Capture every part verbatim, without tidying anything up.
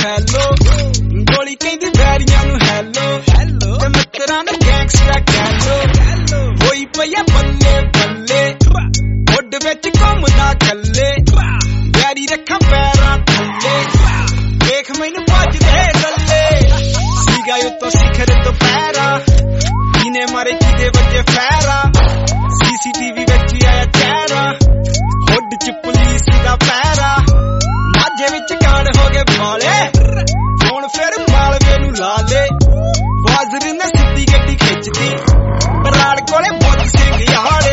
hello ਗੋਲੀ ਕਹਿੰਦੀ ਵੈਰੀਆਂ ਨੂੰ ਹੈਲੋ ਤੇ ਮਿੱਤਰਾਂ ਨੂੰ ਗੈਂਗਸਟਰ ਕਹਿਲੋ ਹੋਈ ਪਈਆ ਬੱਲੇ ਬੱਲੇ ਮੁੱਢ ਵਿੱਚ ਘੁੰਮਦਾ ਕੱਲੇ ਯਾਰੀ ਰੱਖਾਂ ਪੈਰਾਂ ਥੱਲੇ ਦੇਖ ਮੈਨੂੰ ਭੱਜਦੇ ਲੱਲੇ ਸੀਗਾ ਉੱਤੋਂ ਸਿਖਰ ਤੋਂ ਪੈਰਾ ਇਹਨੇ ਮਾਰੇ ਕਿਦੇ ਵੱਜੇ ਫੈਰਾ ਸੀਸੀਟੀਵੀ ਵਿੱਚ ਆਇਆ ਚਿਹਰਾ ਹੁੱਡ ਚ ਪੁਲਿਸ ਦਾ ਪੈਰਾ ਮਾਝੇ ਵਿੱਚ ਕਾਂਡ ਹੋ ਗਏ ਬਾਲੇ ਹੁਣ ਫਿਰ ਮਾਲਵੇ ਨੂੰ ਲਾ ਲੇ ਵਾਜ਼ਰ ਨੇ ਸਿੱਧੀ ਗੱਡੀ ਖਿੱਚਦੀ ਬਰਾੜ ਕੋਲੇ ਬੁੱਧ ਸਿੰਘ ਯਾਰੇ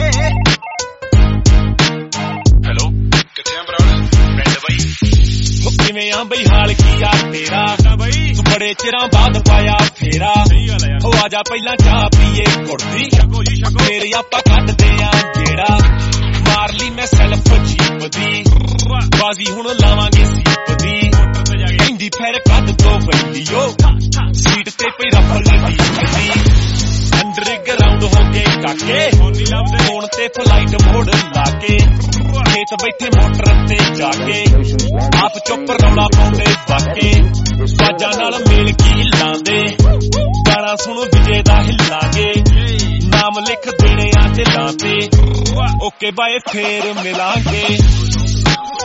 ਹੈਲੋ ਕਿੱਥੇ ਆ ਬਰਾੜ ਪਿੰਡ ਬਈ ਹੋ ਕਿਵੇਂ ਆ ਬਈ ਹਾਲ ਕੀ ਆ ਤੇਰਾ ਬਈ ਤੂੰ ਬੜੇ ਚਿਰਾਂ ਬਾਅਦ ਪਾਇਆ ਫੇਰਾ ਹੋ ਆ ਜਾ ਪਹਿਲਾਂ ਚਾਹ ਪੀਏ ਕੁੜਦੀ ਛਕੋ ਜੀ ਛਕੋ ਫੇਰ ਆਪਾਂ ਕੱਢਦੇ ਆ ਜਿਹੜਾ ਮਾਰ ਲਈ ਮੈਂ ਸੈਲਫ ਜੀਪ ਦੀ ਬਾਜ਼ੀ ਹੁਣ ਲਾਵਾਂਗੇ ਸੀਪ ਦੀ ਕਹਿੰਦੀ ਫੇਰ ਕੱਢ ਦੋ ਬਈਓ ਸੀਟ ਤੇ ਪਈ ਰਫਲ ਦੀ ਗੱਡੀ ਅੰਡਰਗਰਾਉਂਡ ਹੋ ਕੇ ਕਾਕੇ ਫੋਨ ਤੇ ਫਲਾਈਟ ਮੋਡ ਲਾ ਕੇ ਖੇਤ ਬੈਠੇ ਮੋਟਰ ਤੇ ਜਾ ਕੇ ਆਪ ਚੁੱਪ ਰੌਲਾ ਪਾਉਂਦੇ ਬਾਕੇ ਬਾਜਾਂ ਨਾਲ ਮੇਲ ਕੀ ਲਾਂਦੇ ਗਾਣਾ ਸੁਣ ਵਿਜੇ ਦਾ ਹਿੱਲਾਂਗੇ ਨਾਮ ਲਿਖ ਦੇਣੇ ਆ ਦਿਲਾਂ ਤੇ ਓਕੇ ਬਾਏ ਫੇਰ ਮਿਲਾਂਗੇ